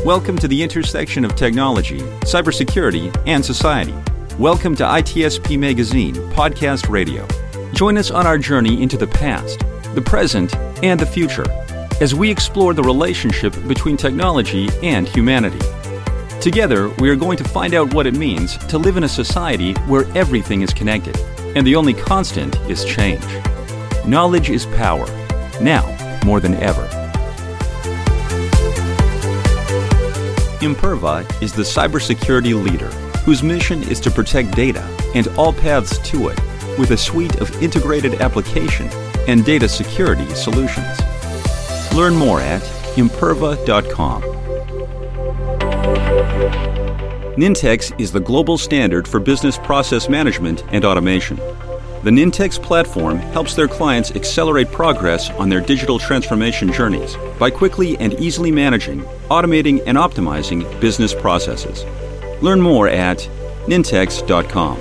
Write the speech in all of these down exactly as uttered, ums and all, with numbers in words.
Welcome to the intersection of technology, cybersecurity, and society. Welcome to I T S P Magazine Podcast Radio. Join us on our journey into the past, the present, and the future as we explore the relationship between technology and humanity. Together, we are going to find out what it means to live in a society where everything is connected, and the only constant is change. Knowledge is power, now more than ever. Imperva is the cybersecurity leader whose mission is to protect data and all paths to it with a suite of integrated application and data security solutions. Learn more at imperva dot com. Nintex is the global standard for business process management and automation. The Nintex platform helps their clients accelerate progress on their digital transformation journeys by quickly and easily managing, automating, and optimizing business processes. Learn more at nintex dot com.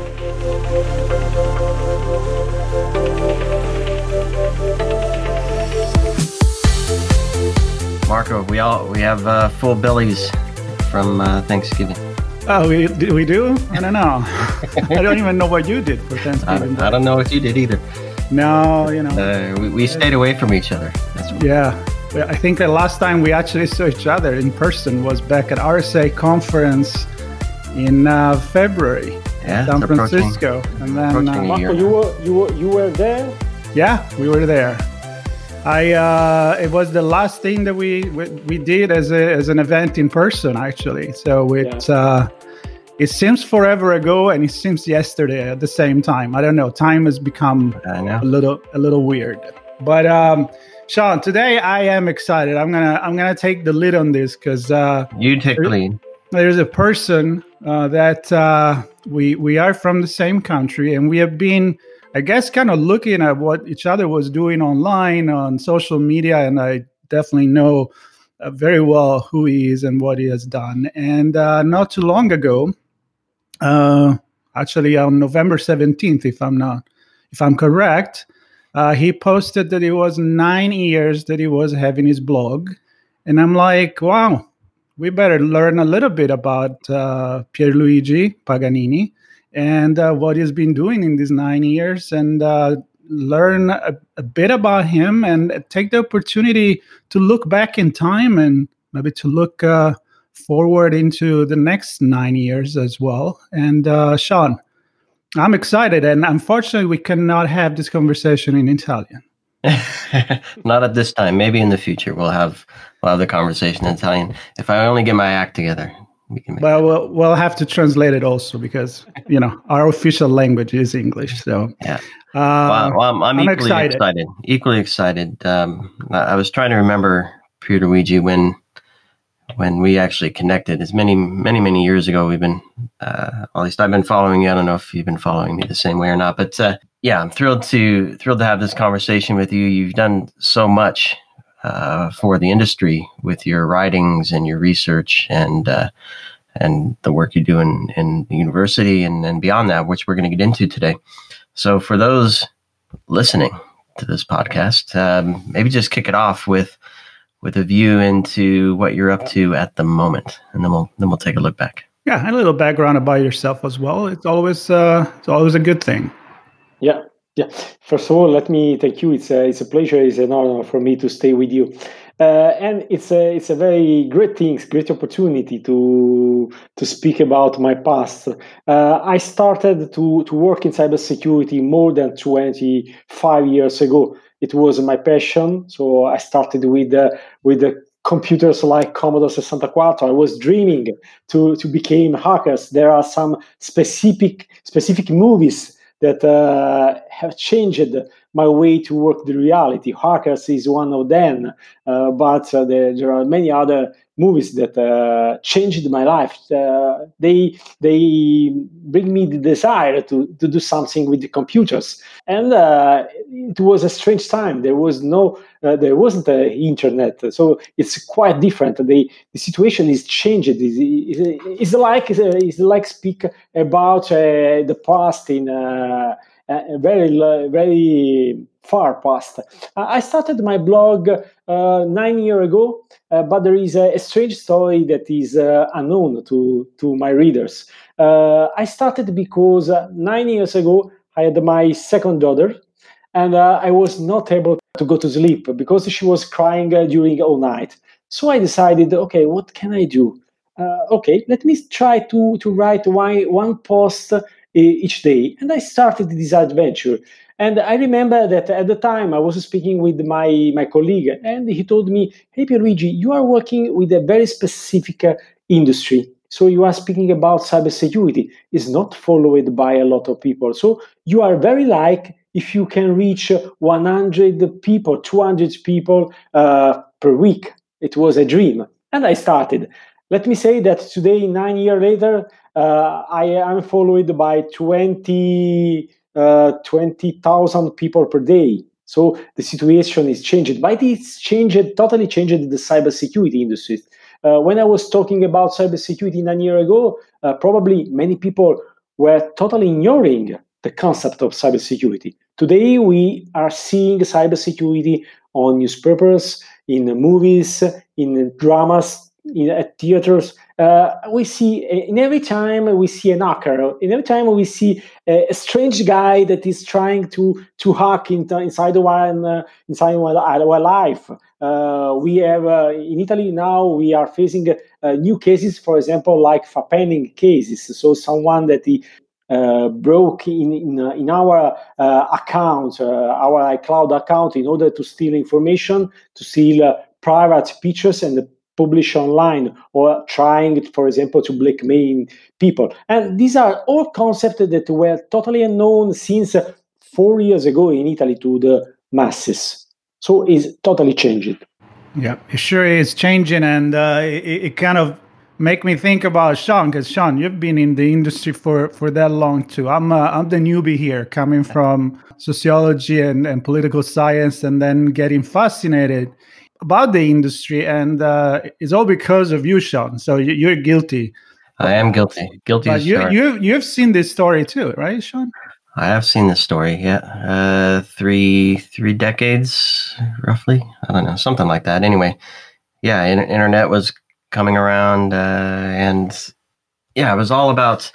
Marco, we all we have uh, full bellies from uh, Thanksgiving. Oh, we we do? I don't know. I don't even know what you did for Thanksgiving. I, I don't know what you did either. No, you know. Uh, we, we stayed away from each other. That's what. Yeah. I think the last time we actually saw each other in person was back at R S A conference in uh, February yeah, in San Francisco. And then uh, Marco, you were you were you were there? Yeah, we were there. I uh, it was the last thing that we we, we did as a as an event in person, actually. So it yeah. uh, it seems forever ago, and it seems yesterday at the same time. I don't know. Time has become a little a little weird. But um, Sean, today I am excited. I'm gonna I'm gonna take the lead on this because uh, you take the lead. There's a person uh, that uh, we we are from the same country, and we have been, I guess, kind of looking at what each other was doing online on social media, and I definitely know uh, very well who he is and what he has done. And uh, not too long ago, uh, actually on November seventeenth, if I'm not, if I'm correct, uh, he posted that it was nine years that he was having his blog, and I'm like, wow, we better learn a little bit about uh, Pierluigi Paganini and uh, what he's been doing in these nine years, and uh, learn a, a bit about him, and take the opportunity to look back in time and maybe to look uh, forward into the next nine years as well. And uh, Sean, I'm excited, and unfortunately we cannot have this conversation in Italian. Not at this time. Maybe in the future we'll have we'll have the conversation in Italian. If I only get my act together. We can make well, we'll we'll have to translate it also because you know our official language is English. So yeah, uh, well, well, I'm, I'm, I'm equally excited. excited. Equally excited. Um, I was trying to remember Pierluigi when when we actually connected. It's many many many years ago. We've been uh, at least I've been following you. I don't know if you've been following me the same way or not, but uh, yeah, I'm thrilled to thrilled to have this conversation with you. You've done so much uh, for the industry with your writings and your research and. Uh, and the work you do in, in the university and, and beyond that, which we're going to get into today. So for those listening to this podcast, um, maybe just kick it off with with a view into what you're up to at the moment, and then we'll then we'll take a look back. Yeah, and a little background about yourself as well. It's always uh, it's always a good thing. Yeah, yeah. First of all, let me thank you. It's a, it's a pleasure. It's an honor for me to stay with you. Uh, and it's a it's a very great thing, great opportunity to to speak about my past. Uh, I started to to work in cybersecurity more than twenty-five years ago. It was my passion. So I started with uh, with the computers like Commodore sixty-four. I was dreaming to to become hackers. There are some specific specific movies that uh, have changed my way to work the reality. Hackers is one of them, uh, but uh, there, there are many other movies that uh, changed my life. Uh, they they bring me the desire to, to do something with the computers, and uh, it was a strange time. There was no, uh, there wasn't an internet, so it's quite different. The the situation is changed. It's, it's, it's like it's like speak about uh, the past in. Uh, uh, very, very far past. I started my blog uh, nine years ago, uh, but there is a, a strange story that is uh, unknown to, to my readers. Uh, I started because uh, nine years ago, I had my second daughter, and uh, I was not able to go to sleep because she was crying uh, during all night. So I decided, okay, what can I do? Uh, okay, let me try to, to write one, one post uh, each day. And I started this adventure. And I remember that at the time I was speaking with my, my colleague, and he told me, hey, Pierluigi, you are working with a very specific uh, industry. So you are speaking about cybersecurity. It's not followed by a lot of people. So you are very like if you can reach one hundred people, two hundred people uh, per week. It was a dream. And I started. Let me say that today, nine years later, uh, I am followed by twenty thousand people per day. So the situation is changed. But it's changed, totally changed the cybersecurity industry. Uh, when I was talking about cybersecurity nine years ago, uh, probably many people were totally ignoring the concept of cybersecurity. Today, we are seeing cybersecurity on newspapers, in movies, in dramas, in at theaters. Uh, we see in every time we see an hacker. In every time we see a, a strange guy that is trying to to hack in, inside one uh, inside our life. Uh, we have uh, in Italy now we are facing uh, new cases, for example, like fappening cases. So someone that he uh, broke in in, uh, in our uh, account, uh, our iCloud account, in order to steal information, to steal uh, private pictures and publish online, or trying, for example, to blackmail people. And these are all concepts that were totally unknown since four years ago in Italy to the masses. So it's totally changed. Yeah, it sure is changing. And uh, it, it kind of make me think about Sean, because Sean, you've been in the industry for, for that long too. I'm uh, I'm the newbie here, coming from sociology and, and political science, and then getting fascinated about the industry, and uh, it's all because of you, Sean. So you, you're guilty. I am guilty. Guilty. But you, you, you've seen this story too, right, Sean? I have seen this story. Yeah, uh, three three decades, roughly. I don't know, something like that. Anyway, yeah, in, internet was coming around, uh, and yeah, it was all about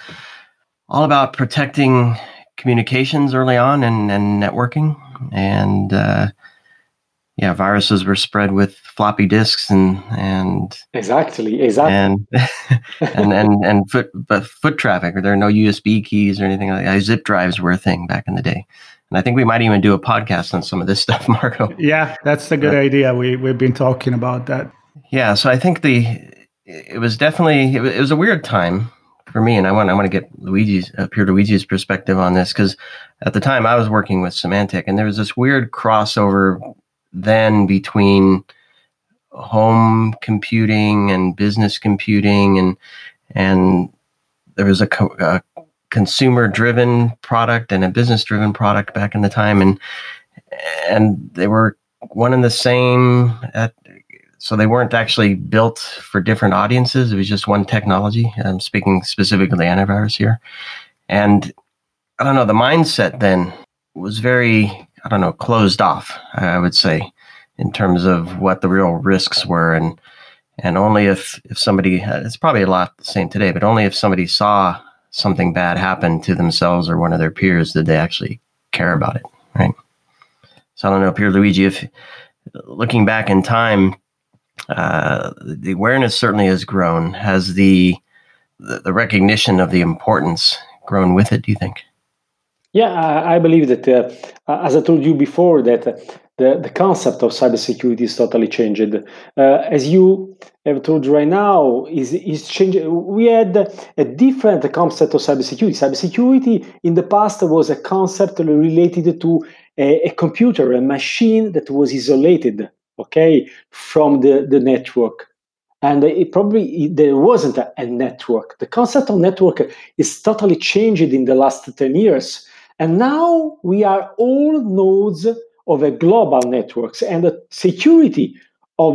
all about protecting communications early on and, and networking, and. Uh, Yeah, viruses were spread with floppy disks and and exactly, exactly, and and and, and foot but foot traffic. There are no U S B keys or anything like that. Zip drives were a thing back in the day, and I think we might even do a podcast on some of this stuff, Marco. Yeah, that's a good uh, idea. We we've been talking about that. Yeah, so I think the it was definitely it was, it was a weird time for me, and I want I want to get Luigi's uh, Pierluigi's perspective on this, because at the time I was working with Symantec, and there was this weird crossover then between home computing and business computing, and and there was a, co- a consumer-driven product and a business-driven product back in the time, and and they were one and the same. At, so they weren't actually built for different audiences. It was just one technology. I'm speaking specifically antivirus here, and I don't know. The mindset then was very, I don't know, closed off, I would say, in terms of what the real risks were. And and only if, if somebody, it's probably a lot the same today, but only if somebody saw something bad happen to themselves or one of their peers did they actually care about it, right? So I don't know, Pierluigi, if looking back in time, uh, the awareness certainly has grown. Has the, the the recognition of the importance grown with it, do you think? Yeah, I, I believe that, uh, as I told you before, that uh, the, the concept of cybersecurity is totally changed. Uh, as you have told right now, is is changing. We had a different concept of cybersecurity. Cybersecurity in the past was a concept related to a, a computer, a machine that was isolated, okay, from the, the network. And it probably it, there wasn't a, a network. The concept of network is totally changed in the last ten years. And now we are all nodes of a global networks, and the security of the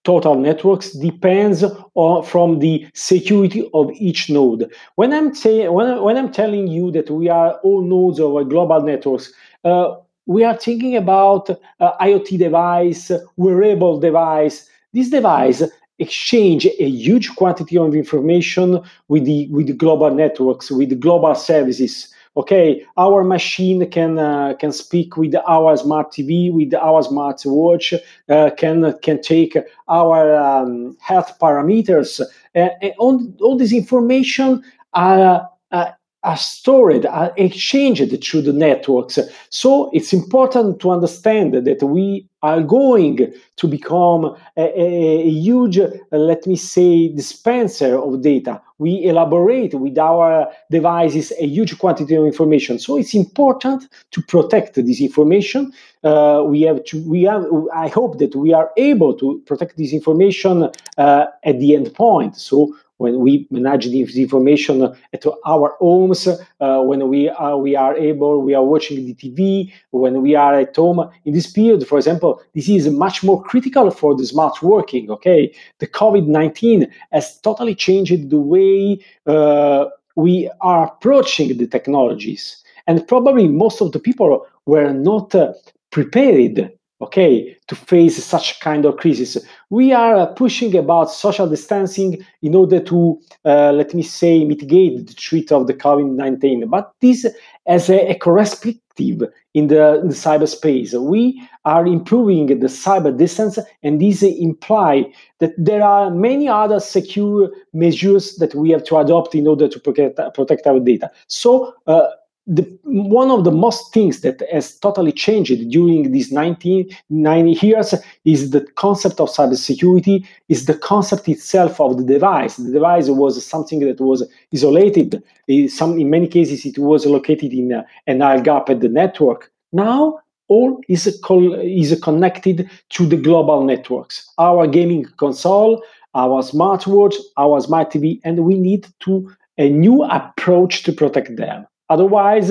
total networks depends on from the security of each node. When I'm saying when, when I'm telling you that we are all nodes of a global networks, uh, we are thinking about uh, IoT device, wearable device. This device exchange a huge quantity of information with the with the global networks, with the global services. Okay, our machine can uh, can speak with our smart T V, with our smart watch, uh, can can take our um, health parameters, uh, and all, all this information are, uh, are stored, are exchanged through the networks. So it's important to understand that we are going to become a, a, a huge, uh, let me say, dispenser of data. We elaborate with our devices a huge quantity of information. So it's important to protect this information. Uh, we have to, we have, I hope that we are able to protect this information uh, at the end point. So when we manage this information at our homes, uh, when we are, we are able, we are watching the T V, when we are at home. In this period, for example, this is much more critical for the smart working, okay? The COVID nineteen has totally changed the way uh, we are approaching the technologies. And probably most of the people were not uh, prepared, okay, to face such kind of crisis. We are uh, pushing about social distancing in order to, uh, let me say, mitigate the threat of the COVID nineteen. But this as a, a corrective in the, in the cyberspace. We are improving the cyber distance, and this imply that there are many other secure measures that we have to adopt in order to protect, protect our data. So, uh, The, one of the most things that has totally changed during these nineteen, ninety years is the concept of cybersecurity, is the concept itself of the device. The device was something that was isolated. In, some, in many cases, it was located in a, an air gap at the network. Now, all is, co- is connected to the global networks. Our gaming console, our smartwatch, our smart T V, and we need to a new approach to protect them. Otherwise,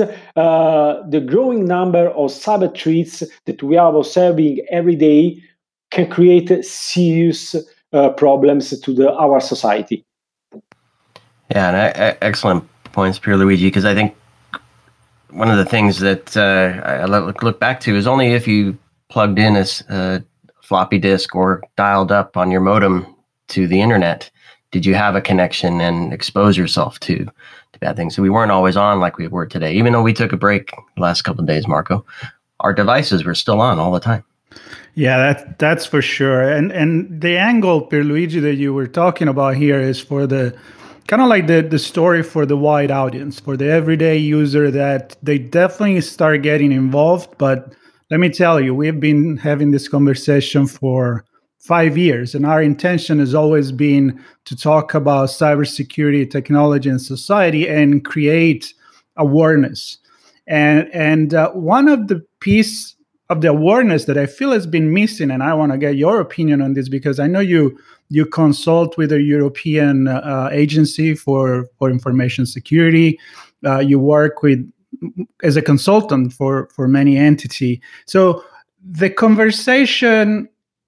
uh, the growing number of cyber threats that we are observing every day can create serious uh, problems to the, our society. Yeah, and uh, excellent points, Pierluigi, because I think one of the things that uh, I look, look back to is only if you plugged in a, a floppy disk or dialed up on your modem to the internet did you have a connection and expose yourself to, to bad things. So we weren't always on like we were today. Even though we took a break the last couple of days, Marco, our devices were still on all the time. Yeah, that that's for sure. And and the angle, Pierluigi, that you were talking about here is for the kind of like the, the story for the wide audience, for the everyday user, that they definitely start getting involved. But let me tell you, we've been having this conversation for five years, and our intention has always been to talk about cybersecurity, technology, and society, and create awareness. And and uh, one of the piece of the awareness that I feel has been missing, and I want to get your opinion on this, because I know you you consult with a European uh, agency for for information security. Uh, you work with as a consultant for for many entities. So the conversation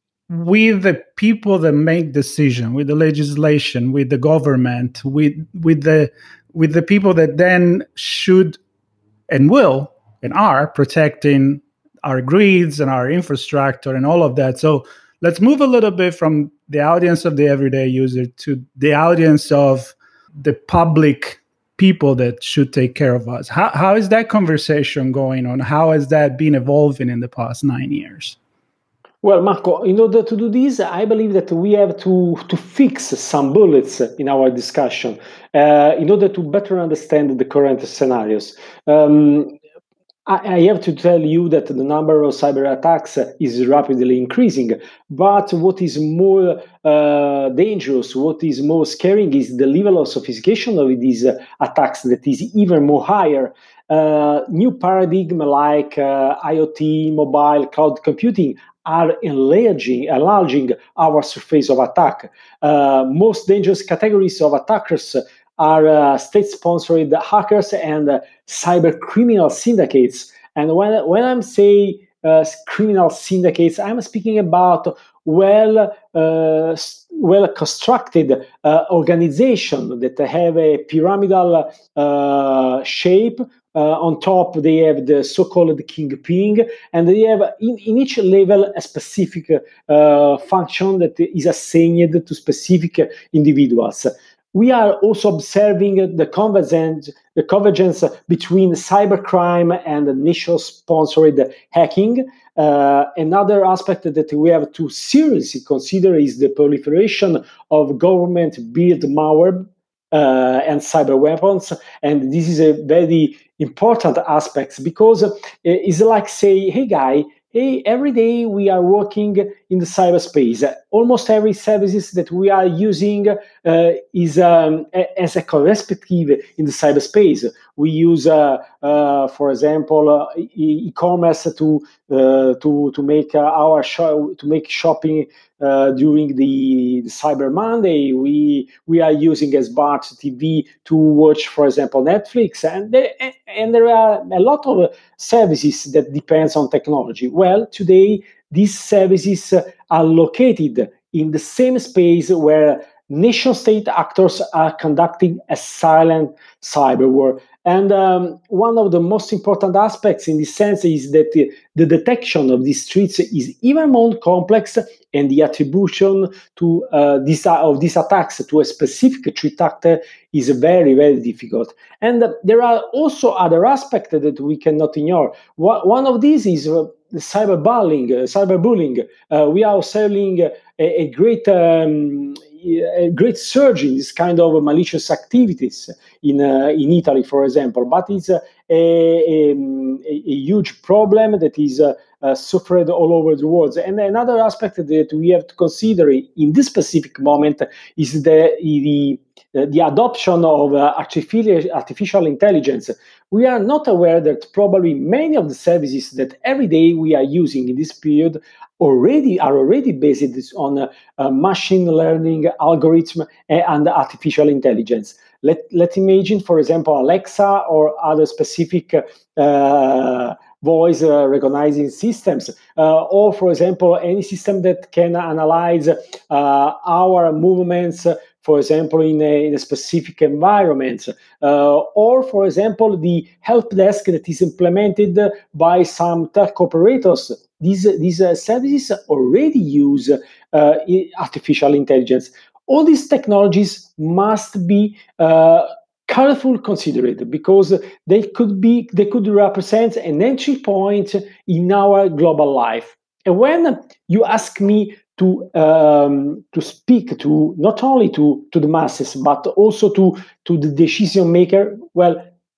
with the people that make decision, with the legislation, with the government, with with the with the people that then should and will and are protecting our grids and our infrastructure and all of that. So let's move a little bit from the audience of the everyday user to the audience of the public people that should take care of us. How how is that conversation going on? How has that been evolving in the past nine years? Well, Marco, in order to do this, I believe that we have to, to fix some bullets in our discussion uh, in order to better understand the current scenarios. Um, I, I have to tell you that the number of cyber attacks is rapidly increasing, but what is more uh, dangerous, what is more scaring is the level of sophistication of these uh, attacks that is even more higher. Uh, new paradigm like uh, IoT, mobile, cloud computing are enlarging, enlarging our surface of attack. Uh, most dangerous categories of attackers are uh, state-sponsored hackers and uh, cyber criminal syndicates. And when when I'm saying uh, criminal syndicates. I'm speaking about well uh, well constructed uh, organization that have a pyramidal uh, shape. Uh, on top, they have the so-called kingpin, and they have in, in each level a specific uh, function that is assigned to specific individuals. We are also observing the convergence, the convergence between cybercrime and nation-sponsored hacking. Uh, another aspect that we have to seriously consider is the proliferation of government-built malware uh, and cyber weapons. And this is a very important aspect because it's like say, hey, guy, hey, every day we are working in the cyberspace. Almost every services that we are using uh, is um, a, as a correspective in the cyberspace. We use, uh, uh, for example, uh, e- e-commerce to uh, to to make uh, our show, to make shopping uh, during the, the Cyber Monday. We we are using as smart T V to watch, for example, Netflix, and there, and there are a lot of services that depends on technology. Well, today these services are located in the same space where nation-state actors are conducting a silent cyber war. And um, one of the most important aspects in this sense is that the, the detection of these threats is even more complex, and the attribution to uh, this, uh, of these attacks to a specific threat actor is very, very difficult. And uh, there are also other aspects that we cannot ignore. One of these is uh, cyberbullying. Uh, cyberbullying. Uh, we are observing a, a great um, a great surge in this kind of malicious activities in uh, in Italy, for example. But it's uh, a, a, a huge problem that is uh, uh, suffered all over the world. And another aspect that we have to consider in this specific moment is the the, the adoption of uh, artificial artificial intelligence. We are not aware that probably many of the services that every day we are using in this period already are already based on uh, uh, machine learning algorithm and artificial intelligence. Let let's imagine, for example, Alexa or other specific uh, voice uh, recognizing systems, uh, or for example, any system that can analyze uh, our movements. For example, in a, in a specific environment, uh, or for example, the help desk that is implemented by some tech operators. These, these uh, services already use uh, artificial intelligence. All these technologies must be uh, carefully considered because they could be they could represent an entry point in our global life. And when you ask me to um, to speak to not only to, to the masses but also to, to the decision maker, well,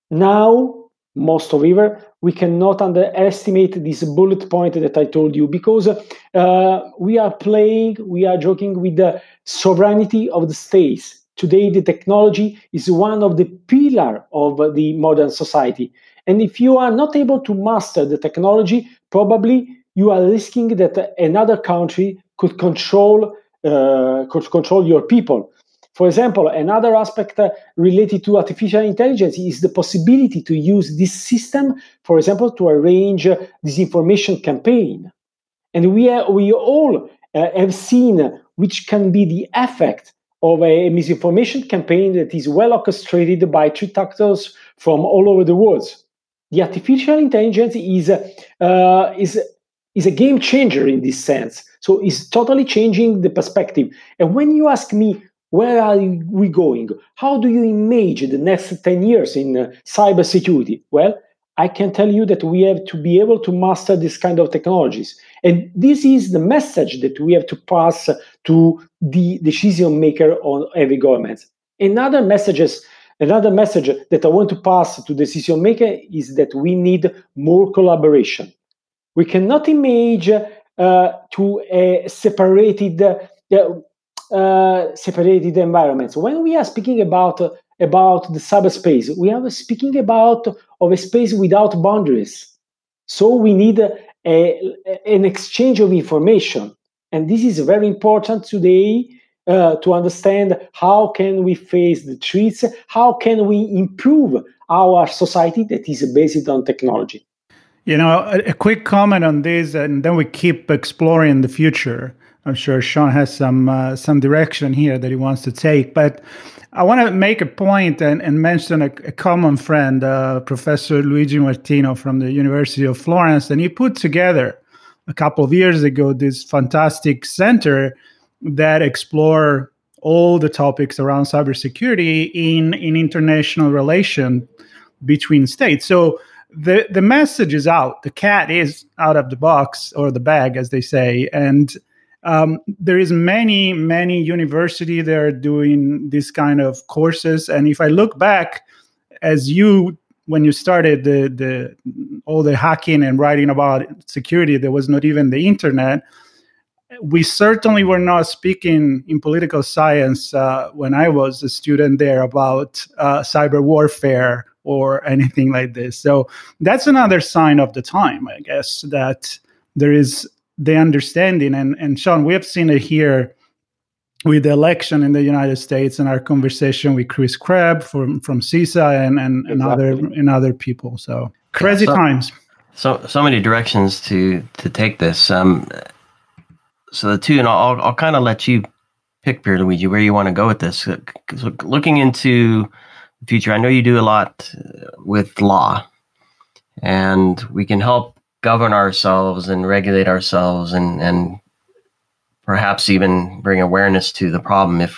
now most of ever we cannot underestimate this bullet point that I told you, because uh, we are playing, we are joking with the sovereignty of the states. Today, the technology is one of the pillars of the modern society. And if you are not able to master the technology, probably you are risking that another country could control uh, could control your people. For example, another aspect uh, related to artificial intelligence is the possibility to use this system, for example, to arrange uh, disinformation campaign. And we are, we all uh, have seen which can be the effect of a misinformation campaign that is well orchestrated by threat actors from all over the world. The artificial intelligence is uh, is is a game changer in this sense. So it's totally changing the perspective. And when you ask me, where are we going? How do you imagine the next ten years in uh, cybersecurity? Well, I can tell you that we have to be able to master this kind of technologies. And this is the message that we have to pass to the decision maker on every government. Another messages, another message that I want to pass to decision maker is that we need more collaboration. We cannot imagine uh, to a separated uh, uh, separated environments. When we are speaking about uh, about the cyberspace, we are speaking about of a space without boundaries. So we need a, a, an exchange of information, and this is very important today uh, to understand how can we face the threats, how can we improve our society that is based on technology. You know, a, a quick comment on this, and then we keep exploring the future. I'm sure Sean has some uh, some direction here that he wants to take, but I want to make a point and, and mention a, a common friend, uh, Professor Luigi Martino from the University of Florence, and he put together a couple of years ago this fantastic center that explore all the topics around cybersecurity in, in international relation between states. So the, the message is out. The cat is out of the box, or the bag, as they say. And um, there is many, many universities that are doing this kind of courses. And if I look back, as you, when you started the, the all the hacking and writing about security, there was not even the internet. We certainly were not speaking in political science uh, when I was a student there about uh, cyber warfare or anything like this. So that's another sign of the time, I guess, that there is the understanding. And, and Sean, we have seen it here with the election in the United States and our conversation with Chris Krebs from, from CISA and, and, and, other, and other people. So crazy yeah, so, times. So so many directions to, to take this. Um, so the two, and I'll, I'll kind of let you pick, Pierluigi, where you want to go with this. So looking into future. I know you do a lot with law, and we can help govern ourselves and regulate ourselves, and, and perhaps even bring awareness to the problem if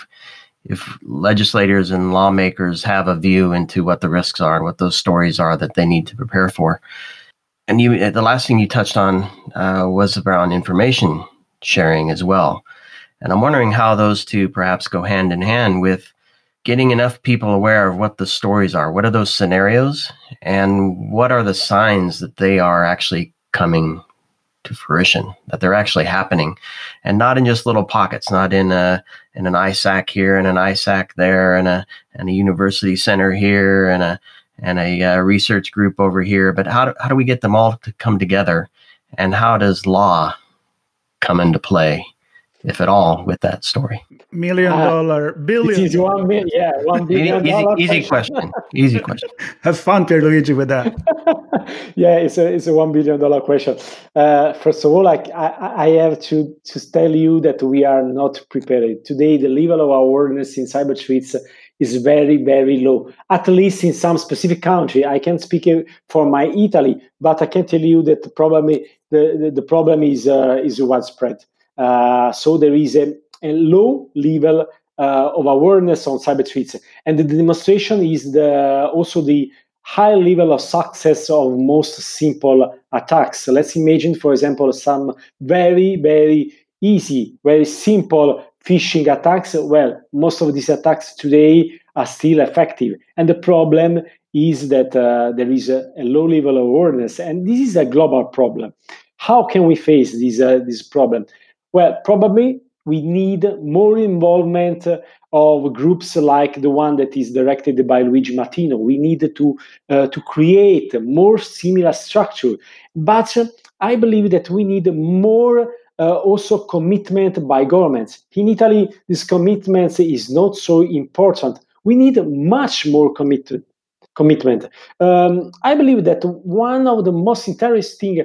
if legislators and lawmakers have a view into what the risks are and what those stories are that they need to prepare for. And you, the last thing you touched on uh, was around information sharing as well. And I'm wondering how those two perhaps go hand in hand with getting enough people aware of what the stories are. What are those scenarios, and what are the signs that they are actually coming to fruition, that they're actually happening, and not in just little pockets, not in a in an I SAC here and an I SAC there, and a and a university center here and a and a uh, research group over here. But how do, how do we get them all to come together, and how does law come into play, if at all, with that story? Million dollar, uh, billion. It is one million, yeah, one billion. Easy, easy, easy question. Easy question. Have fun, Pierluigi, with that. Yeah, it's a it's a one billion dollar question. Uh, first of all, like I, I have to to tell you that we are not prepared today. The level of awareness in cyber threats is very very low. At least in some specific country. I can't speak for my Italy, but I can tell you that the problem the the, the problem is uh, is widespread. Uh, so there is a a low level uh, of awareness on cyber threats. And the demonstration is the, also the high level of success of most simple attacks. So let's imagine, for example, some very, very easy, very simple phishing attacks. Well, most of these attacks today are still effective. And the problem is that uh, there is a, a low level of awareness. And this is a global problem. How can we face this, uh, this problem? Well, probably we need more involvement of groups like the one that is directed by Luigi Martino. We need to uh, to create a more similar structure. But uh, I believe that we need more uh, also commitment by governments. In Italy, this commitment is not so important. We need much more commitment. Commitment. Um, I believe that one of the most interesting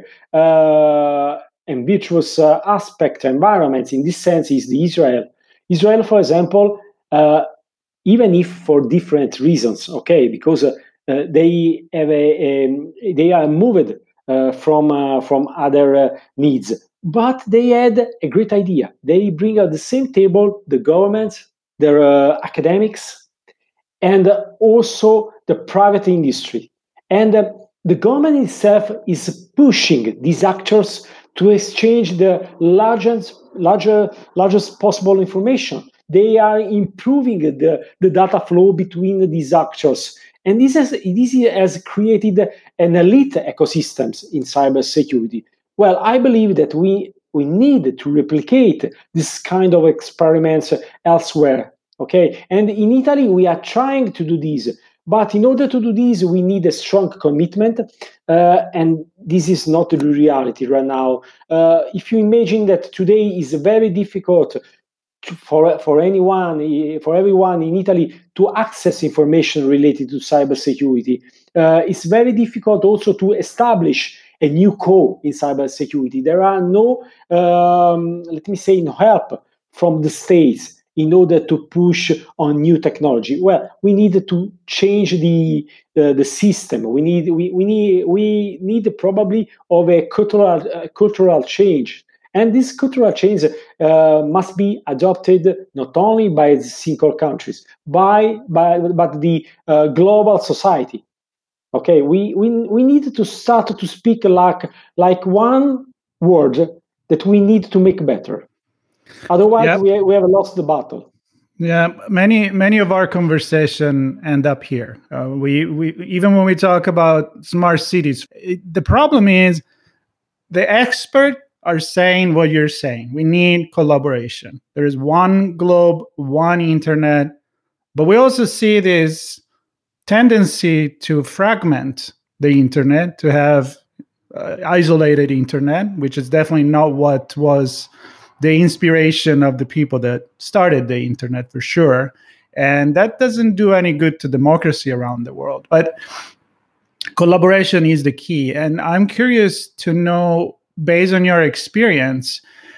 uh, and virtuous uh, aspect environments in this sense is the Israel. Israel, for example, uh, even if for different reasons, okay, because uh, uh, they have a, a they are moved uh, from uh, from other uh, needs, but they had a great idea. They bring at the same table the government, their uh, academics, and uh, also the private industry, and uh, the government itself is pushing these actors to exchange the largest, larger, largest possible information. They are improving the, the data flow between these actors. And this has, this has created an elite ecosystem in cybersecurity. Well, I believe that we, we need to replicate this kind of experiments elsewhere. Okay, and in Italy, we are trying to do this. But in order to do this, we need a strong commitment, uh, and this is not the reality right now. Uh, if you imagine that today is very difficult to, for for anyone, for everyone in Italy to access information related to cybersecurity, uh, it's very difficult also to establish a new code in cybersecurity. There are no, um, let me say, no help from the states in order to push on new technology. Well, we need to change the uh, the system. We need we, we need we need probably of a cultural uh, cultural change, and this cultural change uh, must be adopted not only by the single countries, by by but the uh, global society. Okay, we, we we need to start to speak like like one word that we need to make better. Otherwise, yep. we we have lost the battle. Yeah, many many of our conversation end up here. Uh, we we even when we talk about smart cities, it, the problem is the experts are saying what you're saying. We need collaboration. There is one globe, one internet, but we also see this tendency to fragment the internet, to have uh, isolated internet, which is definitely not what was the inspiration of the people that started the internet, for sure. And that doesn't do any good to democracy around the world. But collaboration is the key. And I'm curious to know, based on your experience,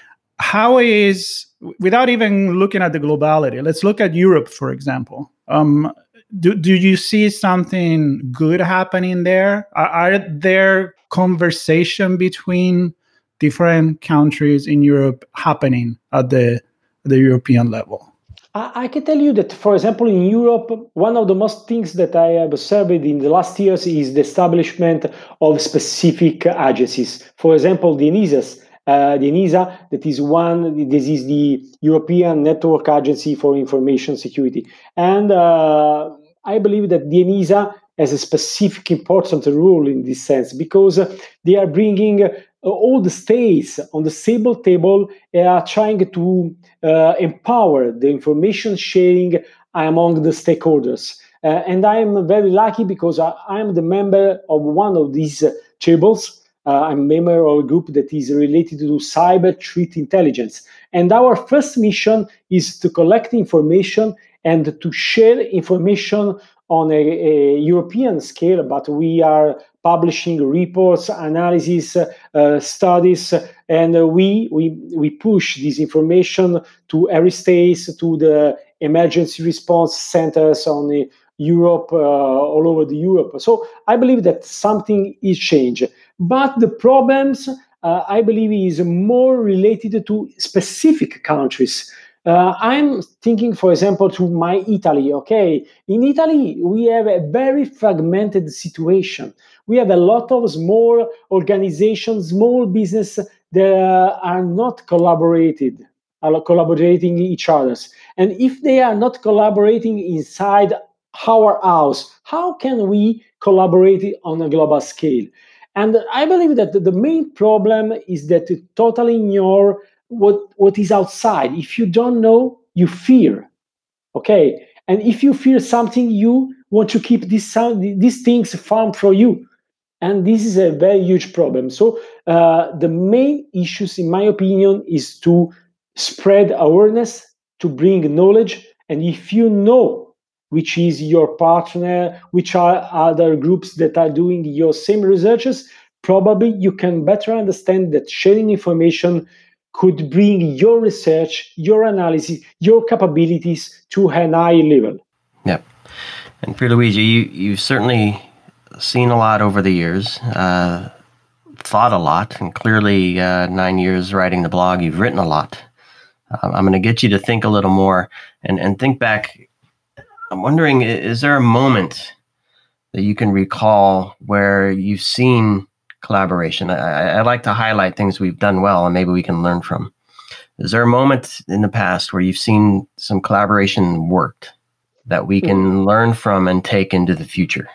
how is, without even looking at the globality, let's look at Europe, for example. Um, do, do you see something good happening there? Are, are there conversation between different countries in Europe happening at the the European level? I can tell you that, for example, in Europe, one of the most things that I have observed in the last years is the establishment of specific agencies. For example, the ENISA, uh, the ENISA, that is one. This is the European Network Agency for Information Security, and uh, I believe that the ENISA has a specific important role in this sense, because they are bringing all the states on the same table, are trying to uh, empower the information sharing among the stakeholders. Uh, and I am very lucky because I, I am the member of one of these uh, tables. Uh, I'm a member of a group that is related to cyber threat intelligence. And our first mission is to collect information and to share information on a, a European scale, but we are publishing reports, analysis, uh, studies, and uh, we, we we push this information to every state, to the emergency response centers on the Europe, uh, all over the Europe. So I believe that something is changed, but the problems, uh, I believe, is more related to specific countries. Uh, I'm thinking, for example, to my Italy. Okay, in Italy, we have a very fragmented situation. We have a lot of small organizations, small business that are not collaborated, are collaborating each others. And if they are not collaborating inside our house, how can we collaborate on a global scale? And I believe that the main problem is that you totally ignore what what is outside. If you don't know, you fear. Okay, and if you fear something, you want to keep these these things far from you, and this is a very huge problem. So uh, the main issues, in my opinion, is to spread awareness, to bring knowledge, and if you know which is your partner, which are other groups that are doing your same researches, probably you can better understand that sharing information could bring your research, your analysis, your capabilities to a high level. Yep. And Pierluigi, you, you've certainly seen a lot over the years, uh, thought a lot, and clearly uh, nine years writing the blog, you've written a lot. Uh, I'm going to get you to think a little more and, and think back. I'm wondering, is there a moment that you can recall where you've seen collaboration? I, I like to highlight things we've done well and maybe we can learn from. Is there a moment in the past where you've seen some collaboration worked that we can mm. learn from and take into the future?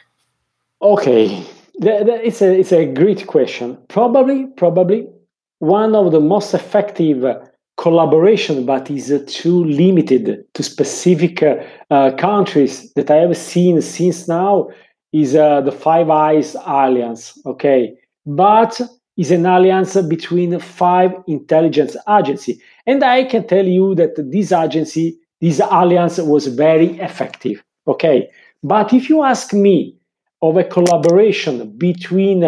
Okay, the, the, it's a it's a great question. Probably, probably one of the most effective collaboration, but is uh, too limited to specific uh, uh, countries that I have seen since now, is uh, the Five Eyes Alliance. Okay. But is an alliance between five intelligence agencies. And I can tell you that this agency, this alliance was very effective. Okay. But if you ask me of a collaboration between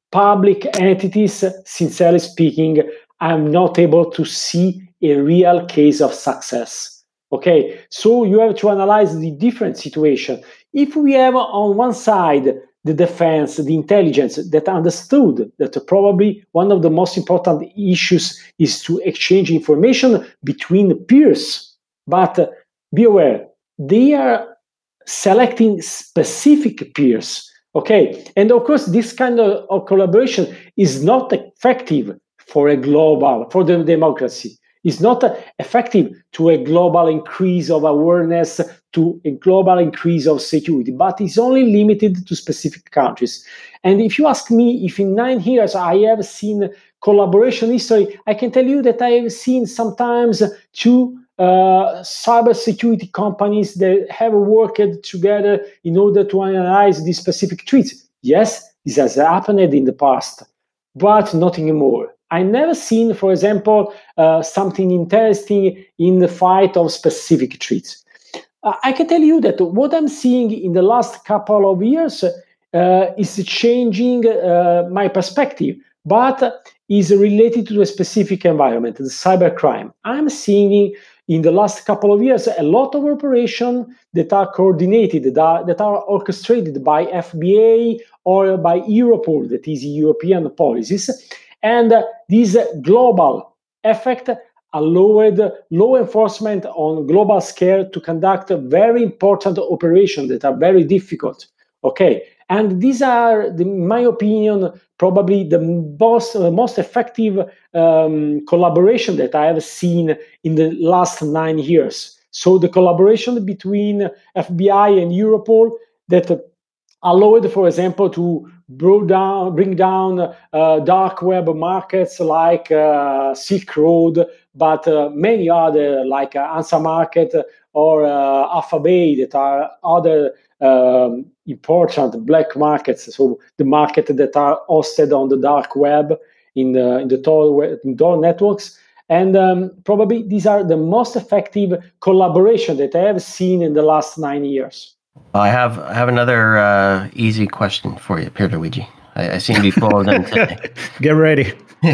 public entities, sincerely speaking, I'm not able to see a real case of success. Okay, so you have to analyze the different situation. If we have on one side the defense, the intelligence that understood that probably one of the most important issues is to exchange information between peers, but be aware, they are selecting specific peers. Okay, and of course, this kind of, of collaboration is not effective for a global, for the democracy. It's not effective to a global increase of awareness, to a global increase of security, but it's only limited to specific countries. And if you ask me if in nine years I have seen collaboration history, I can tell you that I have seen sometimes two uh, cybersecurity companies that have worked together in order to analyze these specific threats. Yes, this has happened in the past, but not anymore. I never seen, for example, uh, something interesting in the fight of specific threats. Uh, I can tell you that what I'm seeing in the last couple of years uh, is changing uh, my perspective, but is related to a specific environment, the cybercrime. I'm seeing in the last couple of years a lot of operations that are coordinated, that are, that are orchestrated by F B I or by Europol, that is European policies. And uh, this global effect allowed law enforcement on global scale to conduct very important operations that are very difficult. Okay, and these are, in my opinion, probably the most, uh, most effective um, collaboration that I have seen in the last nine years. So the collaboration between F B I and Europol that uh, allowed, for example, to bring down, bring down uh, dark web markets like uh, Silk Road, but uh, many other like uh, Ansa Market or uh, Alphabay that are other um, important black markets. So the market that are hosted on the dark web in the in the Tor, in Tor networks. And um, probably these are the most effective collaboration that I have seen in the last nine years. I have I have another uh, easy question for you, Pierluigi. I, I seem to be full of them today. Get ready.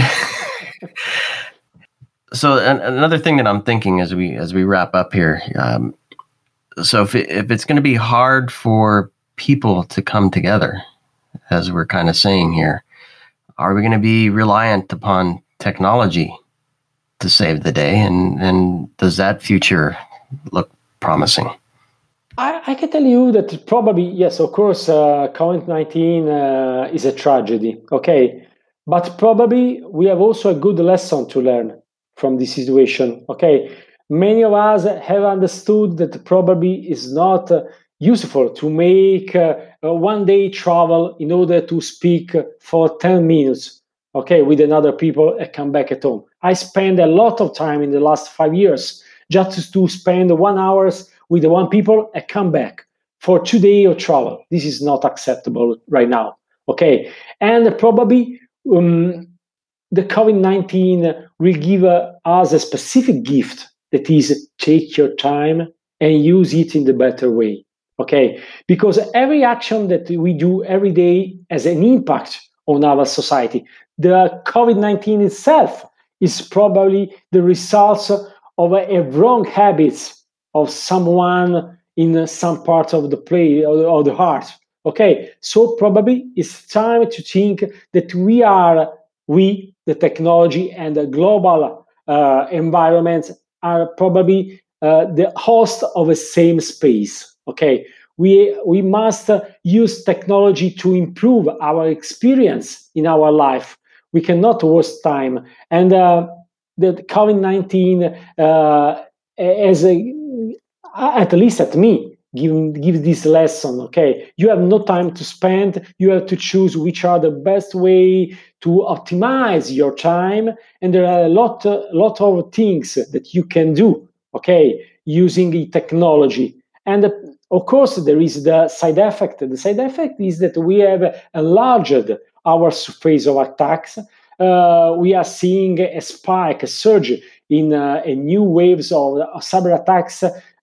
So an, another thing that I'm thinking as we as we wrap up here. Um, so if it, if it's going to be hard for people to come together, as we're kind of saying here, are we going to be reliant upon technology to save the day? And and does that future look promising? I, I can tell you that probably, yes, of course, uh, COVID nineteen uh, is a tragedy, okay? But probably we have also a good lesson to learn from this situation, okay? Many of us have understood that probably it's not uh, useful to make uh, a one-day travel in order to speak for ten minutes, okay, with another people and come back at home. I spend a lot of time in the last five years just to spend one hour with the one people and come back for two days of travel. This is not acceptable right now, okay? And probably um, the COVID nineteen will give uh, us a specific gift that is take your time and use it in the better way, okay? Because every action that we do every day has an impact on our society. The COVID nineteen itself is probably the results of a, a wrong habits of someone in some part of the play or the heart. Okay, so probably it's time to think that we are, we, the technology and the global uh, environment are probably uh, the host of the same space. Okay, we we must uh, use technology to improve our experience in our life. We cannot waste time. And uh, the COVID nineteen uh, as a at least at me, give, give this lesson, okay? You have no time to spend. You have to choose which are the best way to optimize your time. And there are a lot, a lot of things that you can do, okay, using the technology. And uh, of course, there is the side effect. The side effect is that we have enlarged our surface of attacks. Uh, we are seeing a spike, a surge in uh, a new waves of, of cyber attacks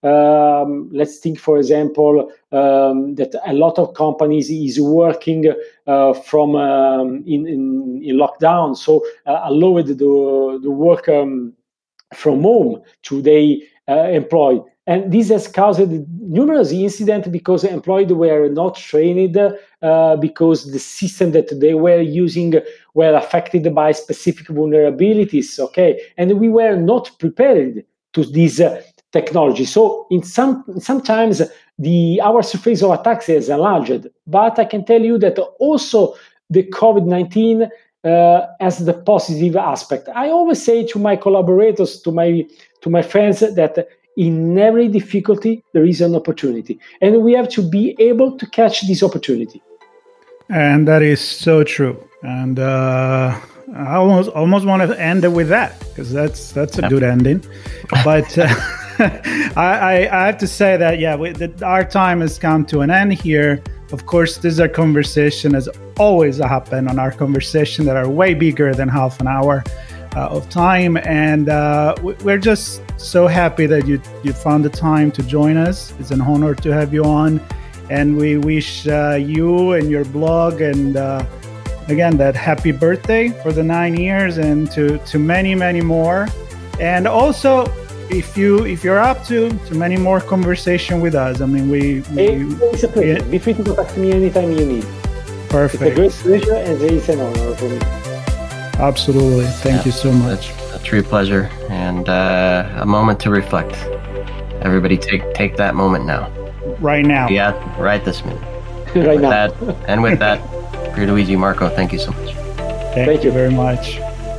Um, let's think, for example, um, that a lot of companies is working uh, from um, in, in in lockdown, so uh, allowed the the work um, from home to their uh, employee. And this has caused numerous incidents because employees were not trained, uh, because the system that they were using were affected by specific vulnerabilities. Okay, and we were not prepared to this uh, technology. So, in some sometimes the our surface of attacks is enlarged. But I can tell you that also the COVID nineteen uh, has the positive aspect. I always say to my collaborators, to my to my friends, that in every difficulty, there is an opportunity. And we have to be able to catch this opportunity. And that is so true. And uh, I almost almost want to end it with that, because that's that's a yeah. good ending. But uh, I, I have to say that, yeah, we, that our time has come to an end here. Of course, this is a conversation, as always happen on our conversation, that are way bigger than half an hour uh, of time. And uh, we're just so happy that you you found the time to join us. It's an honor to have you on. And we wish uh, you and your blog and uh, again, that happy birthday for the nine years and to, to many, many more. And also, if you if you're up to to many more conversation with us, I mean, we, we it's a pleasure. Be free to contact me anytime you need. Perfect. It's a great pleasure and it's an honor for me. Absolutely. Thank yeah, you so much. That's a true pleasure and uh, a moment to reflect. Everybody, take take that moment now. Right now. Yeah, right this minute. right with now. That, and with that, Pierluigi, Marco, thank you so much. Thank, thank you very much.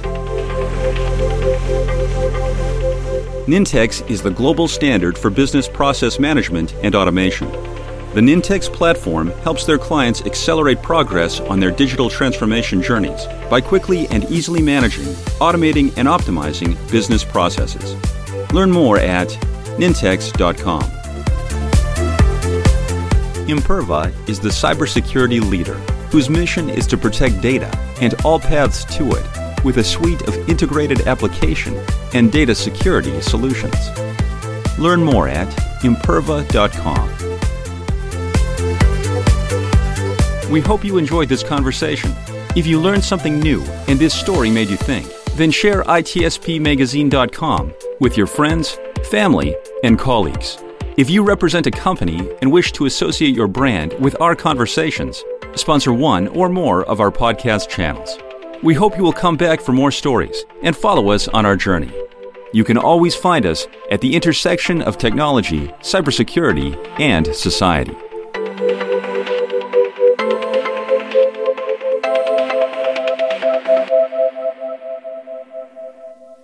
Nintex is the global standard for business process management and automation. The Nintex platform helps their clients accelerate progress on their digital transformation journeys by quickly and easily managing, automating, and optimizing business processes. Learn more at nintex dot com. Imperva is the cybersecurity leader whose mission is to protect data and all paths to it with a suite of integrated application and data security solutions. Learn more at imperva dot com. We hope you enjoyed this conversation. If you learned something new and this story made you think, then share I T S P magazine dot com with your friends, family, and colleagues. If you represent a company and wish to associate your brand with our conversations, sponsor one or more of our podcast channels. We hope you will come back for more stories and follow us on our journey. You can always find us at the intersection of technology, cybersecurity, and society.